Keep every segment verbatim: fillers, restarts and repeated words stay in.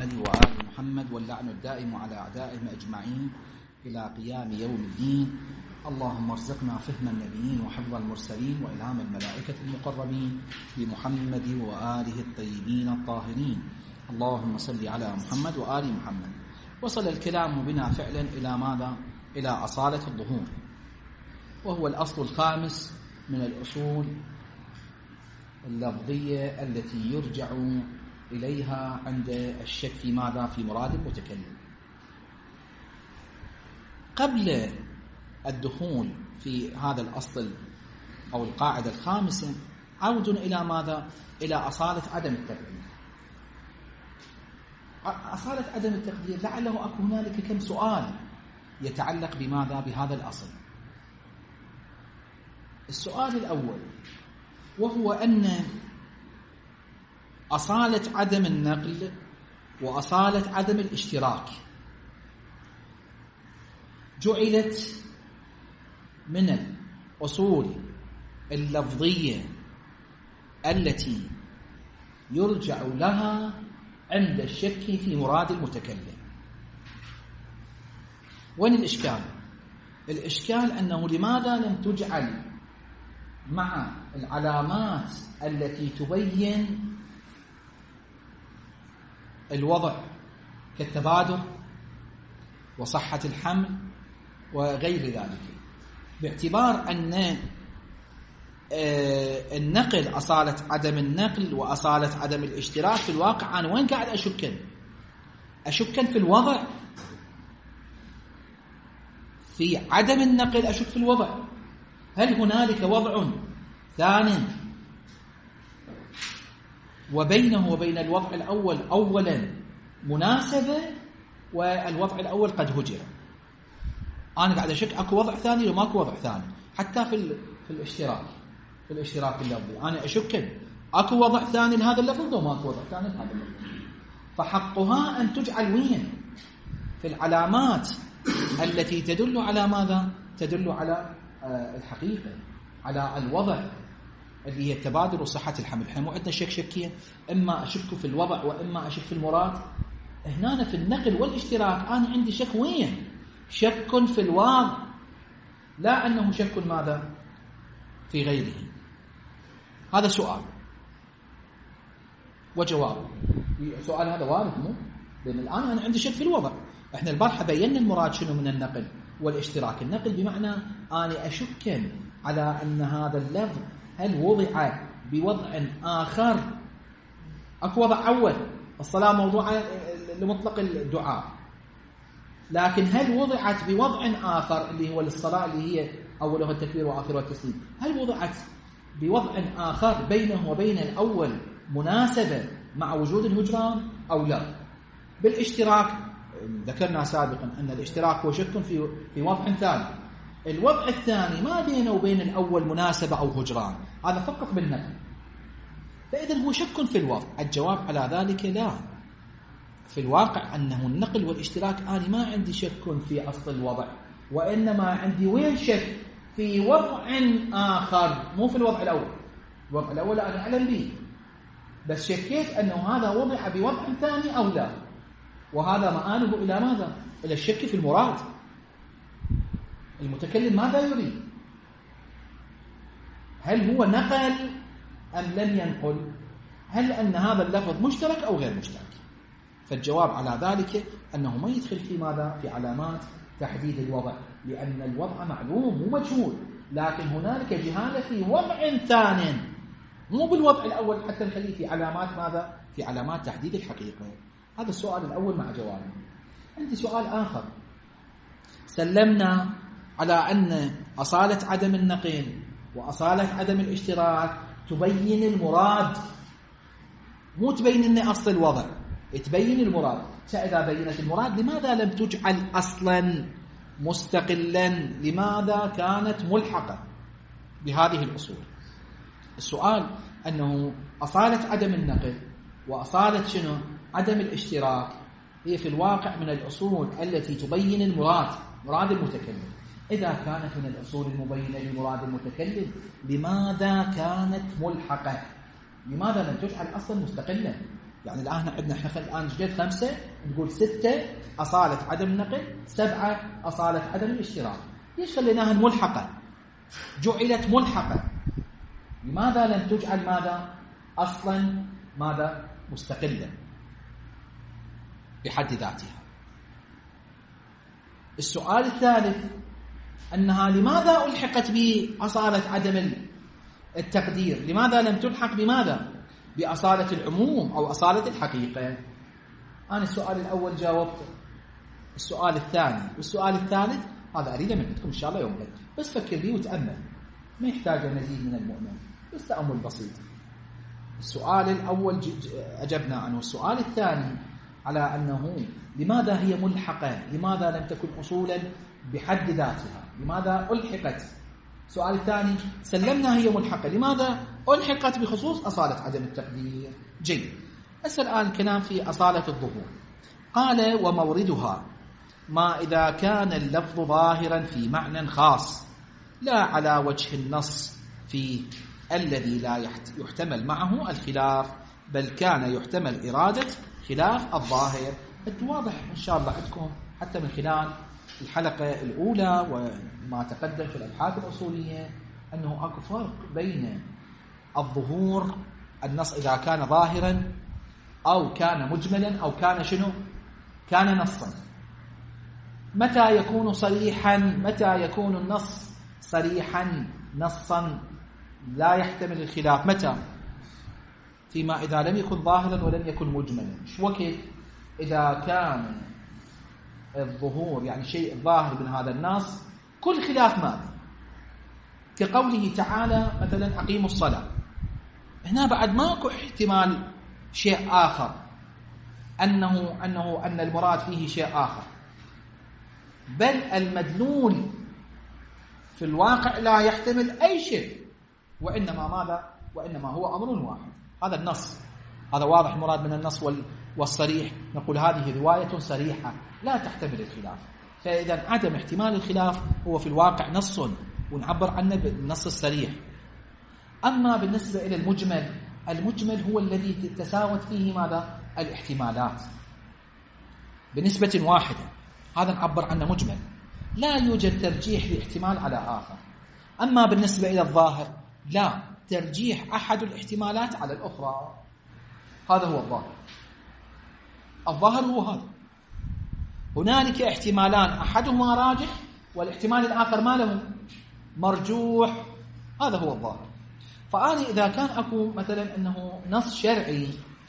محمد وآل محمد واللعن الدائم على أعدائهم أجمعين إلى قيام يوم الدين. اللهم ارزقنا فهم النبيين وحفظ المرسلين وإلهام الملائكة المقربين بمحمد وآله الطيبين الطاهرين. اللهم صل على محمد وآل محمد. وصل الكلام بنا فعلا إلى ماذا؟ إلى أصالة الظهور، وهو الأصل الخامس من الأصول اللفظية التي يرجع إليها عند الشك في ماذا؟ في مراد المتكلم. قبل الدخول في هذا الأصل أو القاعدة الخامسة عود إلى ماذا؟ إلى أصالة عدم التقدير. أصالة عدم التقدير لعله أكون هنالك كم سؤال يتعلق بماذا؟ بهذا الأصل. السؤال الأول وهو أن أصالة عدم النقل وأصالة عدم الاشتراك جعلت من الأصول اللفظية التي يرجع لها عند الشك في مراد المتكلم. وين الإشكال؟ الإشكال أنه لماذا لم تجعل مع العلامات التي تبين الوضع كالتبادر وصحة الحمل وغير ذلك، باعتبار أن النقل أصالة عدم النقل وأصالة عدم الاشتراك في الواقع أنا وين قاعد أشكن؟ أشكن في الوضع، في عدم النقل أشك في الوضع. هل هنالك وضع ثاني وبينه وبين الوضع الأول أولا مناسبة والوضع الأول قد هجر؟ أنا قاعد أشك أكو وضع ثاني وما أكو وضع ثاني. حتى في في الاشتراك في الاشتراك اللفظي أنا أشك أكو وضع ثاني لهذا اللفظ وما أكو وضع ثاني لهذا اللفظ. فحقها أن تجعل وين؟ في العلامات التي تدل على ماذا؟ تدل على الحقيقة، على الوضع اللي هي التبادل وصحة الحمل. احنا مو عندنا شك شكين، إما أشك في الوضع وإما أشك في المراد. هنا في النقل والاشتراك أنا عندي شك وين؟ شك في الواضع، لا أنه شك ماذا؟ في غيره. هذا سؤال وجواب. سؤال هذا وارد مو؟ لأن الآن أنا عندي شك في الوضع. احنا البارحة بينا المراد شنو من النقل والاشتراك. النقل بمعنى أنا أشك على أن هذا اللفظ هل وضع بوضع آخر. أكو وضع أول، الصلاة موضوعة لمطلق الدعاء، لكن هل وضعت بوضع آخر اللي هو الصلاة اللي هي أولها التكبير وآخرها التسليم، هل وضعت بوضع آخر بينه وبين الأول مناسبة مع وجود الهجران أو لا؟ بالاشتراك ذكرنا سابقا أن الاشتراك هو شك في في وضع ثاني. الوضع الثاني ما بينه وبين الأول مناسبة أو هجران، هذا فقط بالنقل. فإذا هو شك في الوضع. الجواب على ذلك لا. في الواقع أنه النقل والاشتراك أنا ما عندي شك في أصل الوضع، وإنما عندي وين شك؟ في وضع آخر، مو في الوضع الأول. الوضع الأول أنا أعلم به، بس شكيت أنه هذا وضع بوضع ثاني أو لا. وهذا مآله إلى ماذا؟ إلى الشك في المراد. المتكلم ماذا يريد؟ هل هو نقل أم لم ينقل؟ هل أن هذا اللفظ مشترك أو غير مشترك؟ فالجواب على ذلك أنه ما يدخل في ماذا؟ في علامات تحديد الوضع، لأن الوضع معلوم مو مجهول، لكن هنالك جهالة في وضع ثاني مو بالوضع الأول حتى نخليه في علامات ماذا؟ في علامات تحديد الحقيقة. هذا السؤال الأول مع جوابه. عندي سؤال آخر. سلمنا على أن أصالة عدم النقل وأصالة عدم الاشتراك تبين المراد، مو تبين أن أصل الوضع، تبين المراد. فإذا بينت المراد لماذا لم تجعل أصلا مستقلا؟ لماذا كانت ملحقة بهذه الأصول؟ السؤال أنه أصالة عدم النقل وأصالة شنو؟ عدم الاشتراك هي في الواقع من الأصول التي تبين المراد، مراد المتكلم. إذا كانت من الأصول المبينة لمراد المتكلم لماذا كانت ملحقة؟ لماذا لم تجعل أصلا مستقلا؟ يعني الآن عندنا احنا الآن جد خمسة، نقول ستة أصالة عدم النقل، سبعة أصالة عدم الاشتراك. ليش خليناها ملحقة؟ جعلت ملحقة. لماذا لم تجعل ماذا أصلا ماذا مستقلة بحد ذاتها؟ السؤال الثالث أنها لماذا ألحقت بأصالة عدم التقدير؟ لماذا لم تلحق بماذا؟ بأصالة العموم أو أصالة الحقيقة؟ أنا السؤال الأول جاوبته، السؤال الثاني والسؤال الثالث هذا أريده من عندكم إن شاء الله يوم غد، بس فكر بيه وتأمل، ما يحتاج مزيد من المؤمن، بس تأمل بسيط. السؤال الأول أجبنا عنه، السؤال الثاني على أنه لماذا هي ملحقة، لماذا لم تكن أصولا بحد ذاتها، لماذا ألحقت؟ السؤال الثاني سلمنا هي ملحقة، لماذا ألحقت بخصوص أصالة عدم التقدير؟ جيد. أسأل الآن الكلام في أصالة الظهور. قال وموردها ما إذا كان اللفظ ظاهرا في معنى خاص لا على وجه النص في الذي لا يحتمل معه الخلاف، بل كان يحتمل إرادة خلاف الظاهر. واضح إن شاء الله عندكم حتى من خلال الحلقة الأولى وما تقدم في الأبحاث الأصولية أنه أكو فرق بين الظهور النص إذا كان ظاهرا أو كان مجملا أو كان شنو كان نصا. متى يكون صريحا، متى يكون النص صريحا نصا لا يحتمل الخلاف؟ متى؟ فيما إذا لم يكن ظاهرا ولم يكن مجملا. شو وقت؟ إذا كان الظهور يعني شيء ظاهر من هذا النص كل خلاف ما، كقوله تعالى مثلا أقيموا الصلاة، هنا بعد ماكو احتمال شيء آخر، أنه, أنه أن المراد فيه شيء آخر، بل المدلول في الواقع لا يحتمل أي شيء، وإنما ماذا؟ وإنما هو أمر واحد، هذا النص، هذا واضح المراد من النص والصريح. نقول هذه رواية صريحة لا تحتمل الخلاف، فإذا عدم احتمال الخلاف هو في الواقع نص ونعبر عنه بالنص الصريح. أما بالنسبة إلى المجمل، المجمل هو الذي تساوت فيه ماذا؟ الاحتمالات بنسبة واحدة، هذا نعبر عنه مجمل، لا يوجد ترجيح لاحتمال على آخر. أما بالنسبة إلى الظاهر لا، ترجيح أحد الاحتمالات على الأخرى، هذا هو الظاهر. الظاهر هو هذا، هنالك احتمالان أحدهما راجح والاحتمال الآخر ما له مرجوح، هذا هو الظاهر. فأنا إذا كان أكو مثلا أنه نص شرعي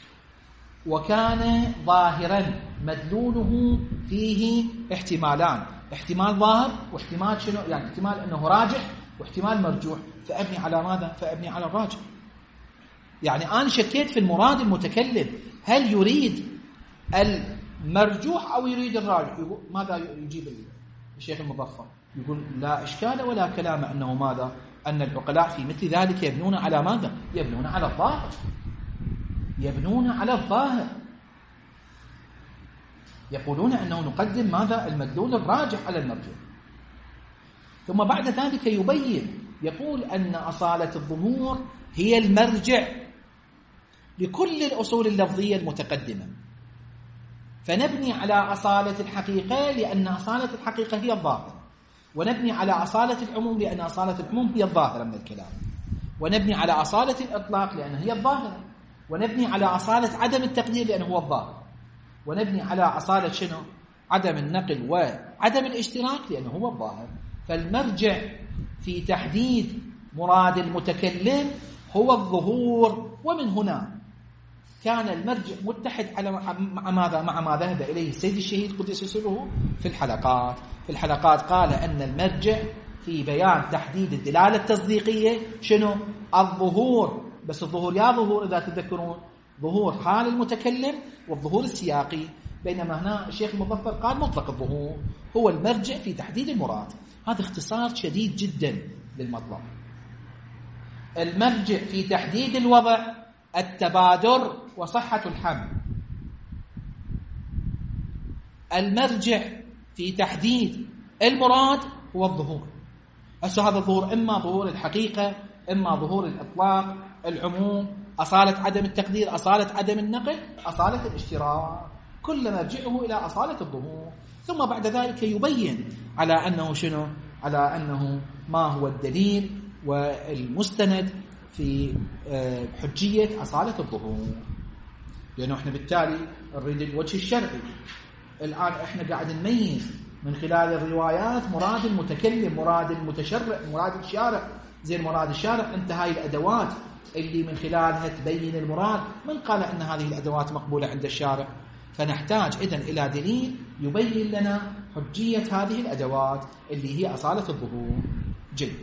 وكان ظاهرا مدلوله فيه احتمالان، احتمال ظاهر واحتمال شنو، يعني احتمال أنه راجح واحتمال مرجوح، فأبني على ماذا؟ فأبني على الراجح. يعني أنا شكيت في المراد المتكلم، هل يريد المرجوح أو يريد الراجح؟ يقول ماذا يجيب الشيخ المظفر؟ يقول لا إشكال ولا كلام أنه ماذا؟ أن العقلاء في مثل ذلك يبنون على ماذا؟ يبنون على الظاهر، يبنون على الظاهر، يقولون أنه نقدم ماذا؟ المدلول الراجح على المرجوح. ثم بعد ذلك يبين، يقول أن أصالة الظهور هي المرجع لكل الأصول اللفظية المتقدمة، فنبني على أصالة الحقيقة لأن أصالة الحقيقة هي الظاهرة، ونبني على أصالة العموم لأن أصالة العموم هي الظاهرة من الكلام، ونبني على أصالة الإطلاق لأن هي الظاهرة، ونبني على أصالة عدم التقدير لأنه هو الظاهر، ونبني على أصالة شنو؟ عدم النقل وعدم الاشتراك لأنه هو الظاهر. فالمرجع في تحديد مراد المتكلم هو الظهور، ومن هنا كان المرجع متحد على مع ماذا؟ مع ما ذهب إليه السيد الشهيد قدس سره في الحلقات. في الحلقات قال أن المرجع في بيان تحديد الدلالة التصديقية شنو؟ الظهور، بس الظهور يا ظهور إذا تذكرون ظهور حال المتكلم والظهور السياقي، بينما هنا الشيخ المظفر قال مطلق الظهور هو المرجع في تحديد المراد. هذا اختصار شديد جدا للمطلب. المرجع في تحديد الوضع التبادر وصحة الحمل، المرجع في تحديد المراد هو الظهور. هسه هذا الظهور إما ظهور الحقيقة، إما ظهور الإطلاق، العموم، أصالة عدم التقدير، أصالة عدم النقل، أصالة الاشتراك، كل مرجعه إلى أصالة الظهور. ثم بعد ذلك يبين على أنه شنو؟ على أنه ما هو الدليل والمستند في حجية أصالة الظهور، لأنه إحنا بالتالي نريد الوجه الشرعي. الآن إحنا قاعد نميز من خلال الروايات مراد المتكلم، مراد المتشرع، مراد الشارع. زين مراد الشارع أنت هاي الأدوات اللي من خلالها تبين المراد، من قال أن هذه الأدوات مقبولة عند الشارع؟ فنحتاج إذن إلى دليل يبين لنا حجية هذه الأدوات اللي هي أصالة الظهور. جيد.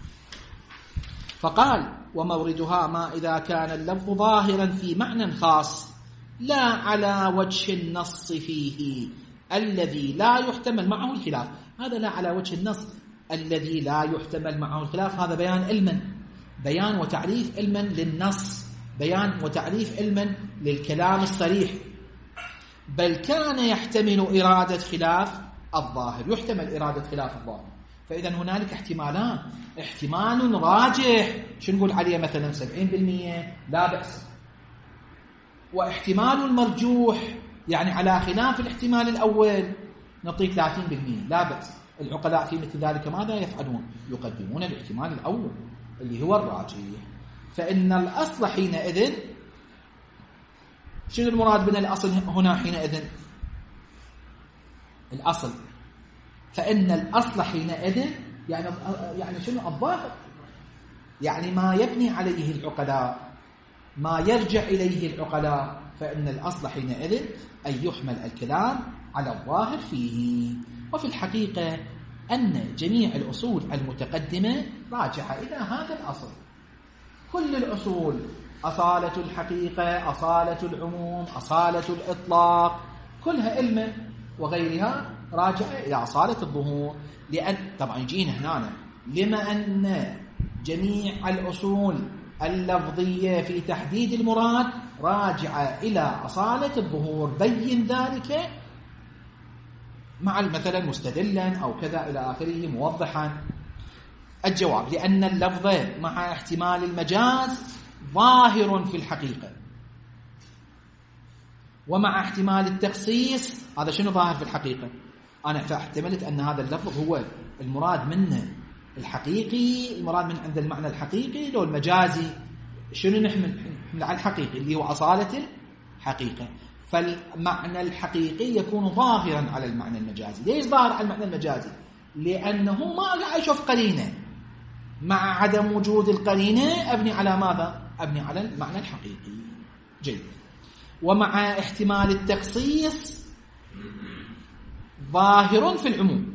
فقال وموردها ما إذا كان اللفظ ظاهرا في معنى خاص لا على وجه النص فيه الذي لا يحتمل معه الخلاف. هذا لا على وجه النص الذي لا يحتمل معه الخلاف، هذا بيان علما، بيان وتعريف علما للنص، بيان وتعريف علما للكلام الصريح. بل كان يحتمل إرادة خلاف الظاهر، يحتمل إرادة خلاف الظاهر. فإذا هنالك احتمالان، احتمال راجح شو نقول عليه مثلا سبعين بالمئة لا بأس، واحتمال المرجوح يعني على خلاف الاحتمال الأول نعطيه ثلاثين بالمئة لا بأس. العقلاء في مثل ذلك ماذا يفعلون؟ يقدمون الاحتمال الأول اللي هو الراجح. فإن الأصل حينئذ، شنو المراد من الأصل هنا حينئذ؟ الأصل، فإن الأصل حينئذ يعني يعني شنو؟ الظاهر، يعني ما يبني عليه العقلاء، ما يرجع إليه العقلاء. فإن الأصل حينئذ أن يحمل الكلام على الظاهر فيه. وفي الحقيقة أن جميع الأصول المتقدمة راجعة إلى هذا الأصل. كل الأصول، أصالة الحقيقة، أصالة العموم، أصالة الإطلاق، كلها علم وغيرها راجعة إلى أصالة الظهور. لأن طبعا يجينا هنا لما أن جميع الأصول اللفظية في تحديد المراد راجعة إلى أصالة الظهور، بين ذلك مع مثلا مستدلا أو كذا إلى آخره موضحا. الجواب لأن اللفظ مع احتمال المجاز ظاهر في الحقيقة، ومع احتمال التخصيص هذا شنو ظاهر في الحقيقة؟ أنا احتملت أن هذا اللفظ هو المراد منه الحقيقي، المراد من عند المعنى الحقيقي لو المجازي. شنو نحمل؟ نحمل على الحقيقي اللي هو أصالة الحقيقة. فالمعنى الحقيقي يكون ظاهرا على المعنى المجازي. ليش ظاهر على المعنى المجازي؟ لأنه ما قاعد أشوف قرينة. مع عدم وجود القرينة أبني على ماذا؟ أبني على المعنى الحقيقي. جيد. ومع احتمال التخصيص ظاهر في العموم.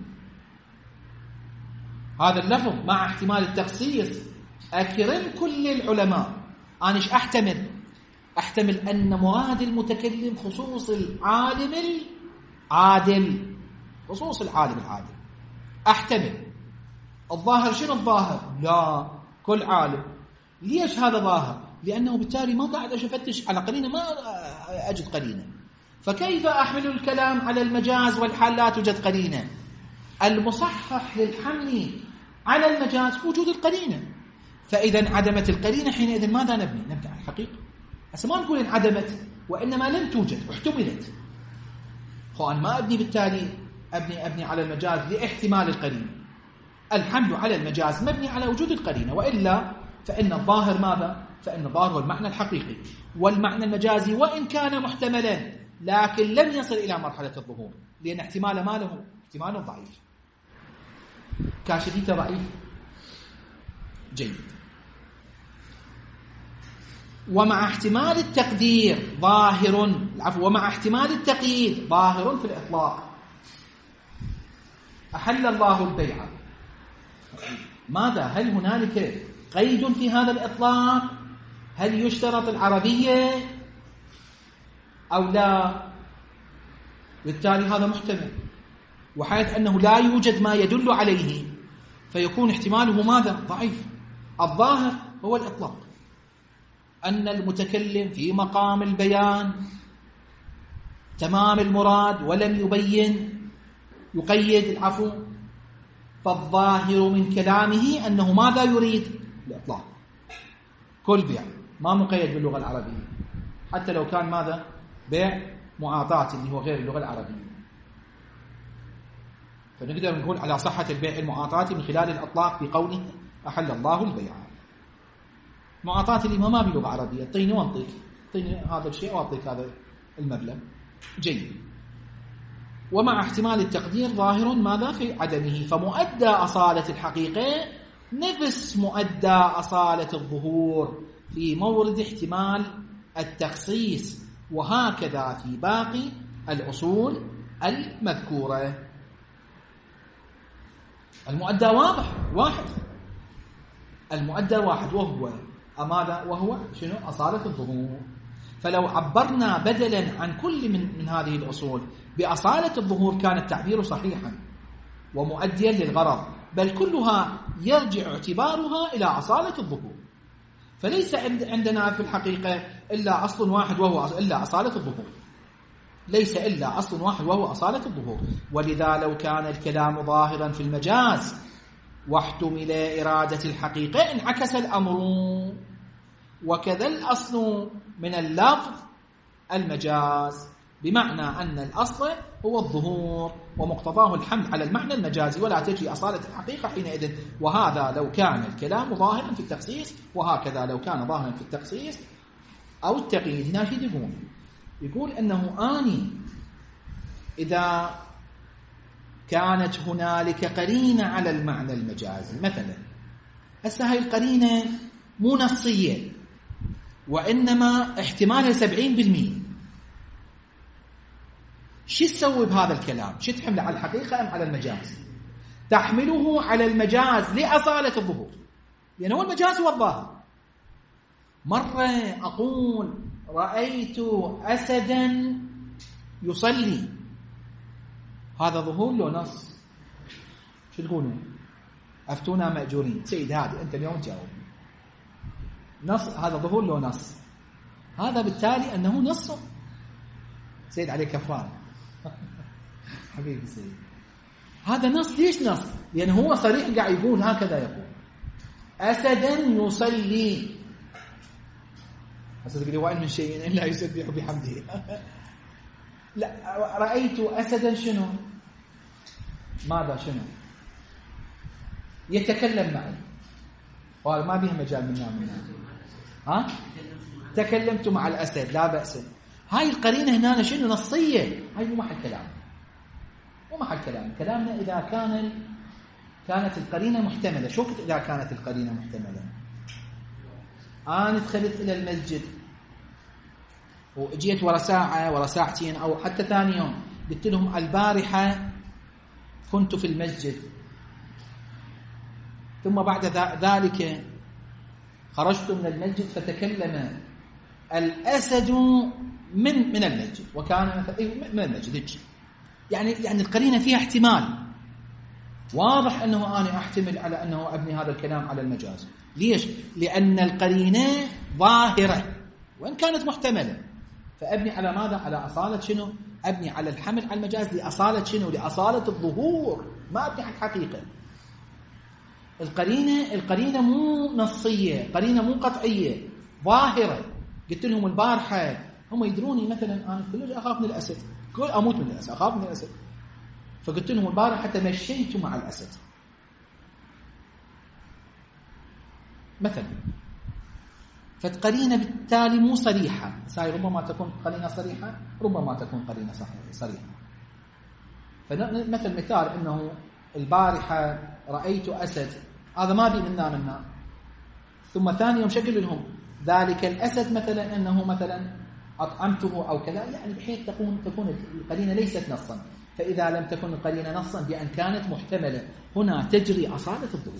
هذا اللفظ مع احتمال التخصيص أكرم كل العلماء. أنا إيش أحتمل؟ أحتمل أن مراد المتكلم خصوص العالم العادل، خصوص العالم العادل. أحتمل الظاهر. شنو الظاهر؟ لا كل عالم. ليش هذا ظاهر؟ لأنه بالتالي ما قاعد أفتش على قرينة، ما أجد قرينة. فكيف أحمل الكلام على المجاز والحال لا توجد قرينة؟ المصحح للحمل على المجاز وجود القرينة. فإذا انعدمت القرينة حينئذ ماذا نبني؟ نبني على الحقيقة. هسه ما نقول انعدمت، وإنما لم توجد واحتملت. فأنا ما أبني بالتالي أبني أبني على المجاز لاحتمال القرينة. الحمل على المجاز مبني على وجود القرينة، وإلا فإن الظاهر ماذا؟ فإن الظاهر هو المعنى الحقيقي، والمعنى المجازي وإن كان محتملا لكن لم يصل إلى مرحلة الظهور، لأن احتمال ما له احتمال ضعيف، كاشفيته ضعيف. جيد. ومع احتمال التقدير ظاهر، العفو، ومع احتمال التقييد ظاهر في الإطلاق. أحل الله البيع، ماذا؟ هل هنالك قيد في هذا الإطلاق؟ هل يشترط العربية أو لا؟ بالتالي هذا محتمل، وحيث أنه لا يوجد ما يدل عليه فيكون احتماله ماذا؟ ضعيف. الظاهر هو الإطلاق، أن المتكلم في مقام البيان تمام المراد ولم يبين يقيد، العفو. فالظاهر من كلامه أنه ماذا يريد؟ الإطلاق، كل بيع ما مقيد باللغة العربية، حتى لو كان ماذا؟ بيع معاطاة اللي هو غير اللغة العربية. فنقدر نقول على صحة البيع المعاطاة من خلال الأطلاق بقوله أحل الله البيع. معاطاة اللي ما بلغة عربية، اعطيني وانطيك، اعطيني هذا الشيء واعطيك هذا المبلغ. جيد. ومع احتمال التقدير ظاهر ماذا في عدمه، فمؤدى أصالة الحقيقة نفس مؤدى أصالة الظهور في مورد احتمال التخصيص، وهكذا في باقي الأصول المذكورة. المؤدى واضح واحد، المؤدى واحد وهو ماذا؟ وهو شنو؟ أصالة الظهور. فلو عبرنا بدلا عن كل من, من هذه الأصول بأصالة الظهور كان التعبير صحيحا ومؤديا للغرض، بل كلها يرجع اعتبارها إلى أصالة الظهور. فليس عندنا في الحقيقة إلا أصل واحد وهو إلا أصالة الظهور، ليس إلا أصل واحد وهو أصالة الظهور. ولذا لو كان الكلام ظاهرا في المجاز واحتمل إرادة الحقيقة انعكس الأمر، وكذا الأصل من اللفظ المجاز، بمعنى أن الأصل هو الظهور ومقتضاه الحمل على المعنى المجازي، ولا تجري أصالة الحقيقة حينئذ. وهذا لو كان الكلام ظاهرا في التخصيص، وهكذا لو كان ظاهرا في التخصيص أو التقييد. هنا شيء يقول يقول أنه آني إذا كانت هنالك قرينة على المعنى المجازي، مثلا هسه هاي القرينة مو نصية وإنما احتمالها سبعين بالمئة، شو تسوي بهذا الكلام؟ شو تحمله على الحقيقة أم على المجاز؟ تحمله على المجاز لأصالة الظهور، لأن هو المجاز هو الظاهر. مرة أقول رأيت أسدا يصلي، هذا ظهور لو نص؟ شو تقولون؟ أفتونا مأجورين. سيد هذا أنت اليوم جاوب، نص هذا ظهور لو نص؟ هذا بالتالي أنه نص. سيد عليه كفران حبيبي سيد، هذا نص. ليش نص؟ لأنه هو صريح قاعد يقول هكذا، يقول أسدا يصلي. أسد يقول وإن من شيء إلا يسبح بحمده لا، رأيت أسدا شنو؟ ماذا شنو؟ يتكلم معي، قال ما بيها مجال منا منا ها؟ تكلمت مع الأسد لا بأس. هاي القرينة هنا شنو؟ نصية. هاي مو محل كلام، مو محل كلام. كلامنا إذا كان كانت القرينة محتملة. شو وقت إذا كانت القرينة محتملة؟ أنا دخلت إلى المسجد وجيت ورا ساعة ورا ساعتين أو حتى ثاني يوم، قلت لهم البارحة كنت في المسجد، ثم بعد ذلك خرجت من المسجد فتكلم الأسد من من المسجد، وكان من المسجد. يعني يعني القرينة فيها احتمال واضح أنه أنا أحتمل على أنه أبني هذا الكلام على المجاز. ليش؟ لأن القرينة ظاهرة وإن كانت محتملة، فأبني على ماذا؟ على أصالة شنو؟ أبني على الحمل على المجاز لأصالة شنو؟ لأصالة الظهور، ما أبني على الحقيقة. القرينة القرينة مو نصية، قرينة مو قطعية، ظاهرة. قلت لهم البارحة، هم يدروني مثلا أنا كل أخاف من الأسد، كل أموت من الأسد، أخاف من الأسد. فقلت لهم البارحة تمشيت مع الأسد مثلا، فالقرينة بالتالي مو صريحة. ساي ربما تكون قرينة صريحة، ربما تكون قرينة صريحة. فمثل مثال إنه البارحة رأيت أسد، هذا ما بي منا منا. ثم ثاني يوم شكل لهم ذلك الأسد مثلا أنه مثلا أطعمته أو كذا، يعني بحيث تكون تكون القرينة ليست نصا. فإذا لم تكن القرينة نصا بأن كانت محتملة، هنا تجري أصالة الظهور.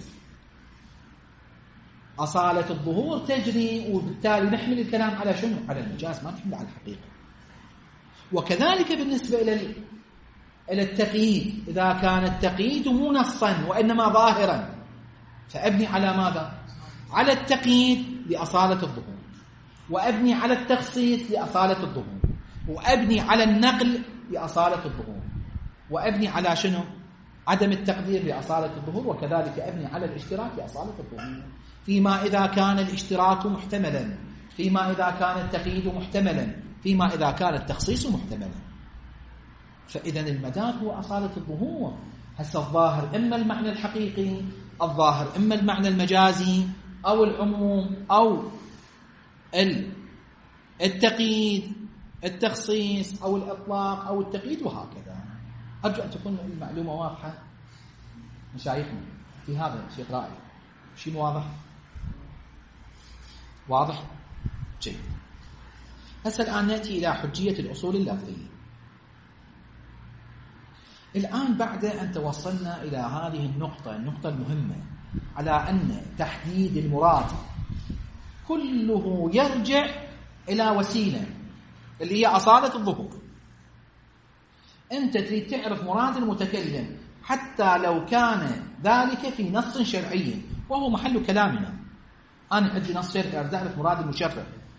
أصالة الظهور تجري، وبالتالي نحمل الكلام على شنو؟ على المجاز، ما نحمل على الحقيقة. وكذلك بالنسبة إلى إلى التقييد، إذا كان التقييد مو نصا وإنما ظاهرا، فأبني على ماذا؟ على التقييد لأصالة الظهور، وأبني على التخصيص لأصالة الظهور، وأبني على النقل لأصالة الظهور، وأبني على شنو؟ عدم التقدير لأصالة الظهور، وكذلك أبني على الاشتراك لأصالة الظهور. فيما إذا كان الاشتراك محتملا، فيما إذا كان التقييد محتملا، فيما إذا كان التخصيص محتملا. فإذا المجاز هو أصالة الظهور. هسه الظاهر إما المعنى الحقيقي، الظاهر إما المعنى المجازي، أو العموم، أو التقييد، التخصيص، أو الإطلاق، أو التقييد، وهكذا. أرجو أن تكون المعلومة واضحة مشايخنا في هذا الشيء. رأي شيء واضح؟ واضح؟ جيد. هسه الآن نأتي إلى حجية الأصول اللفظية. الآن بعد أن توصلنا إلى هذه النقطة النقطة المهمة على أن تحديد المراد كله يرجع إلى وسيلة اللي هي أصالة الظهور. أنت تريد تعرف مراد المتكلم حتى لو كان ذلك في نص شرعي، وهو محل كلامنا. أنا عندي نص شرعي أريد أعرف مراد المشرع،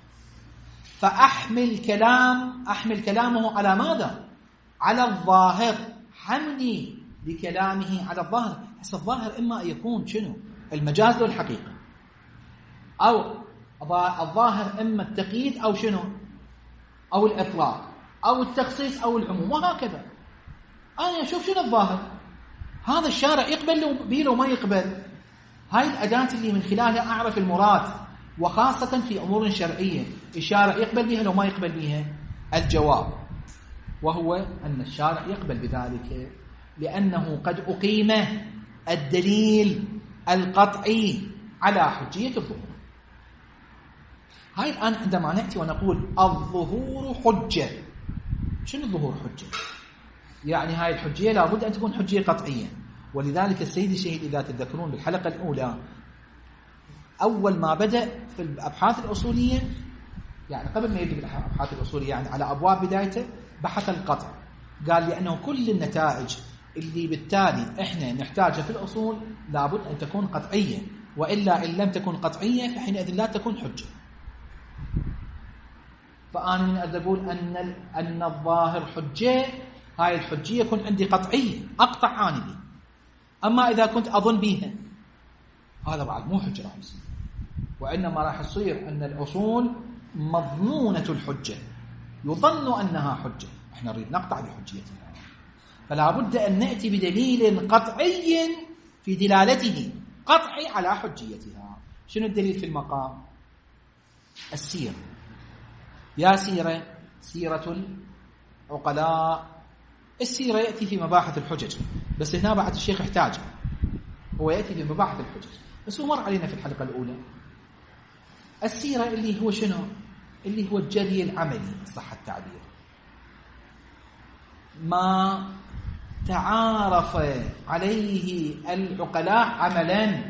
فأحمل كلام أحمل كلامه على ماذا؟ على الظاهر، حملي لكلامه على الظاهر. بس الظاهر إما يكون شنو؟ المجاز والحقيقة، أو الظاهر إما التقييد أو شنو؟ أو الإطلاق، أو التخصيص، أو العموم، وهكذا. أنا أشوف شنو الظاهر، هذا الشارع يقبل به لو ما يقبل. هاي الأداة اللي من خلالها أعرف المراد، وخاصة في أمور شرعية الشارع يقبل بها لو ما يقبل بها. الجواب وهو أن الشارع يقبل بذلك، لأنه قد أقيم الدليل القطعي على حجية الظهور. هاي الآن عندما نأتي ونقول الظهور حجة، شنو الظهور حجة؟ يعني هاي الحجية لابد أن تكون حجية قطعية. ولذلك السيد الشهيد إذا تذكرون بالحلقة الأولى أول ما بدأ في الأبحاث الأصولية، يعني قبل ما يبدأ بالأبحاث الأصولية، يعني على أبواب بدايته بحث القطع. قال لأنه كل النتائج اللي بالتالي إحنا نحتاجها في الأصول لابد أن تكون قطعية، وإلا إن لم تكن قطعية فحينئذ لا تكون حجة. فأنا من أقول أن أن الظاهر حجة، هاي الحجية يكون عندي قطعية أقطع عني. أما إذا كنت أظن بيها هذا بعد مو حجة راح يصير، وإنما راح يصير أن الأصول مضمونة الحجة، يظن أنها حجة، إحنا نريد نقطع بحجيتها. فلا بد أن نأتي بدليل قطعي في دلالته قطعي على حجيتها. شنو الدليل في المقام؟ السيرة. يا سيرة، سيرة العقلاء. السيرة يأتي في مباحث الحجج، بس هنا بعد الشيخ احتاج، هو يأتي في مباحث الحجج، بس هو مر علينا في الحلقة الأولى. السيرة اللي هو شنو؟ اللي هو الجري العملي صح التعبير، ما تعارف عليه العقلاء عملا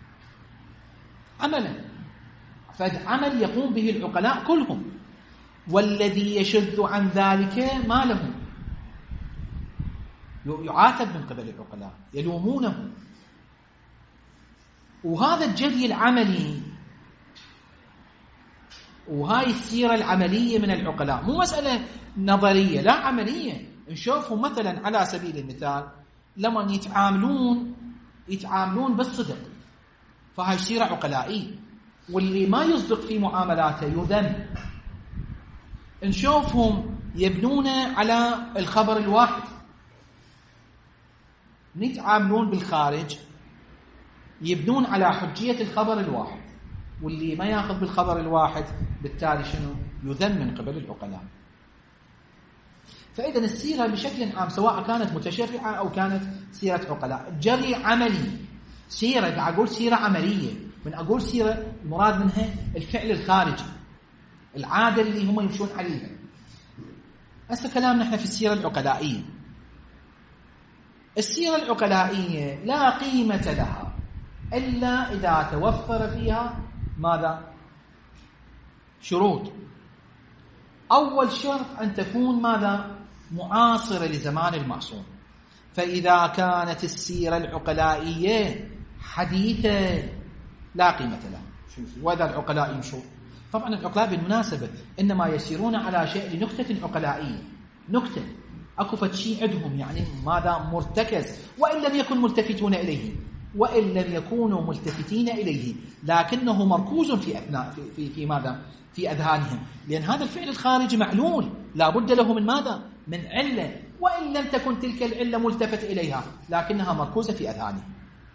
عملا فعمل يقوم به العقلاء كلهم، والذي يشذ عن ذلك ما له، يعاتب من قبل العقلاء، يلومونه. وهذا الجري العملي وهاي السيرة العملية من العقلاء مو مسألة نظرية، لا عملية. نشوفهم مثلا على سبيل المثال لما يتعاملون يتعاملون بالصدق، فهاي سيرة عقلائية، واللي ما يصدق في معاملاته يذم. نشوفهم يبنون على الخبر الواحد، يتعاملون بالخارج يبنون على حجية الخبر الواحد، واللي ما ياخذ بالخبر الواحد بالتالي شنو؟ يذم من قبل العقلاء. فإذا السيرة بشكل عام سواء كانت متشرعة أو كانت سيرة عقلاء، جري عملي. سيرة أقول سيرة عملية، من أقول سيرة المراد منها الفعل الخارجي، العادة اللي هم يمشون عليها. هسه كلامنا احنا في السيرة العقلائية. السيرة العقلائية لا قيمة لها إلا إذا توفر فيها ماذا؟ شروط. أول شرط أن تكون ماذا؟ معاصرة لزمان المعصوم. فإذا كانت السيرة العقلائية حديثة لا قيمة لها. وإذا العقلاء يمشون، طبعا العقلاء بالمناسبة إنما يسيرون على شيء لنكتة عقلائية، نكتة أكو فد شيء عندهم يعني ماذا؟ مرتكز، وإن لم يكن ملتفتون إليه. وإن لم يكونوا ملتفتين إليه، لكنه مركوز في أثناء في, في, في ماذا؟ في أذهانهم، لأن هذا الفعل الخارجي معلول لا بد له من ماذا؟ من علة، وإن لم تكن تلك العلة ملتفت إليها لكنها مركوزة في أذهانهم.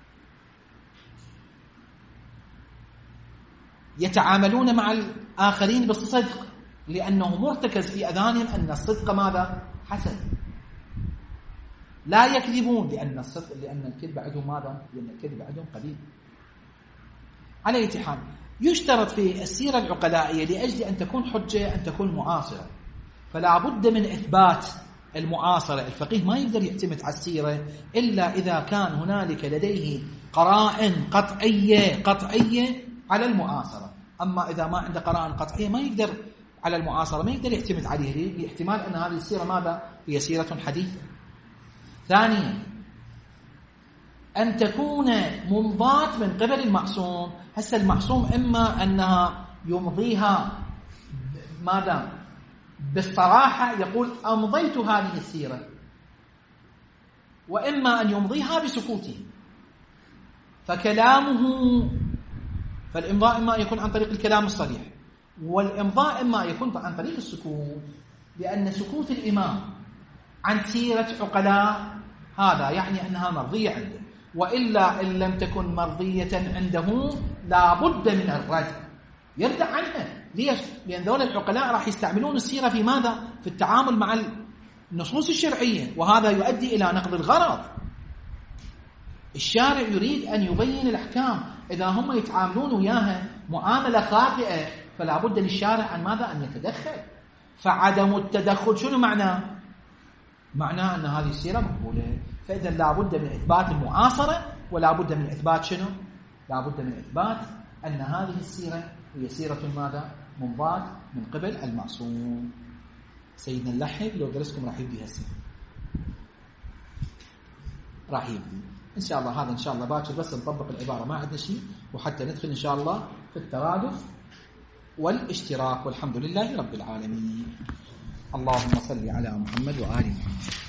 يتعاملون مع الآخرين بالصدق لأنه مرتكز في أذهانهم أن الصدق ماذا؟ حسن. لا يكذبون لأن الصدق لأن الكذب عندهم ماذا؟ لأن الكذب عندهم قليل. على أي حال يشترط في السيرة العقلائية لأجل أن تكون حجة أن تكون معاصرة، فلا بد من إثبات المعاصرة. الفقيه ما يقدر يعتمد على السيرة إلا إذا كان هنالك لديه قرائن قطعية قطعية على المعاصرة. أما إذا ما عنده قرائن قطعية ما يقدر على المعاصرة، ما يقدر يعتمد عليه لاحتمال أن هذه السيرة ماذا؟ هي سيرة حديثة. ثانيا أن تكون منضات من قبل المعصوم. هسه المعصوم إما أنها يمضيها ماذا؟ بالصراحة يقول أمضيت هذه السيرة، وإما أن يمضيها بسكوته. فكلامه فالإمضاء إما يكون عن طريق الكلام الصريح، والإمضاء إما يكون عن طريق السكوت، لأن سكوت الإمام عن سيرة عقلاء هذا يعني أنها مرضية عنده، وإلا إن لم تكن مرضية عنده لا بد من الرد، يردع عنها. ليش؟ لأن ذول العقلاء راح يستعملون السيرة في ماذا؟ في التعامل مع النصوص الشرعية، وهذا يؤدي إلى نقض الغرض. الشارع يريد أن يبين الأحكام، إذا هم يتعاملون وياها معاملة خاطئة فلا بد للشارع عن ماذا؟ أن يتدخل. فعدم التدخل شنو معناه؟ معناه أن هذه السيرة مقبولة. فإذا لا بد من إثبات المعاصرة، ولا بد من إثبات شنو؟ لا بد من إثبات أن هذه السيرة هي سيرة ماذا؟ منضات من قبل المعصوم. سيدنا اللحق لو درسكم راح يبدي هسه، راح يبدي إن شاء الله. هذا إن شاء الله باكر بس نطبق العبارة، ما عندنا شيء، وحتى ندخل إن شاء الله في الترادف والاشتراك. والحمد لله رب العالمين. اللهم صل على محمد وآل محمد.